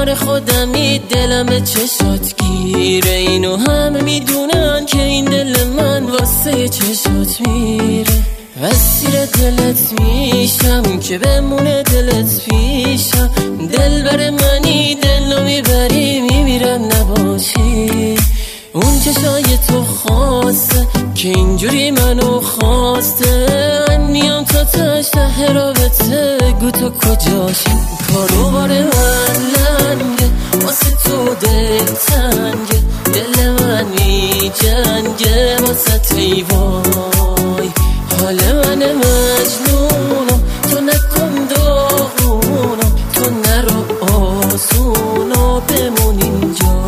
کار خودمی، دلم به چشات گیره. اینو همه میدونن که این دل من واسه چشات میره. اسیر دلت میشم که بمونه دلت پیشم. دل بر منی، دلو میبری میمیرم نباشی. اون چشای تو خواسته که اینجوری منو خواسته. من میام تا ته رابطه، گو تو کجاشی؟ کارو بار من لنگه، واسه تو دل تنگه. دل من میجنگه واسه تی وای. حال من مجنونم، تو نکن داغونم. تو نرو آسونو، بمون اینجا.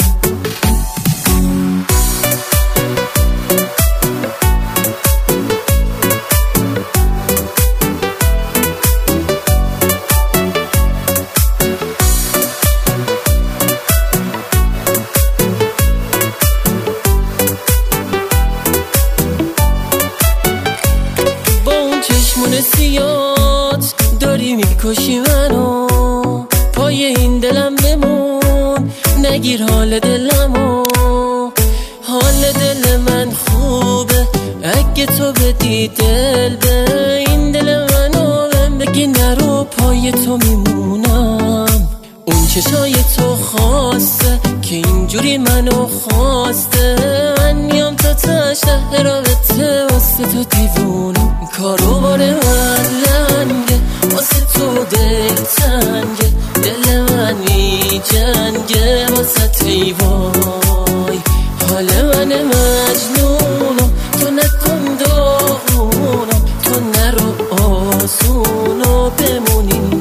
سیات داری میکشی منو، پای این دلم بمون، نگیر حال دلمو. حال دل من خوبه اگه تو بدی دل به این دل منو. بهم بگی نرو، پای تو میمونم. اون چشای تو خواسته که اینجوری منو خواسته. من میام تا ته رابطه، واسه تو دیوونم. کارو بار من لنگه، واسه تو دل تنگه. دل من میجنگه واسه تی وای. حال من مجنونم، تو نکن داغونم. تو نرو آسونو، بمونی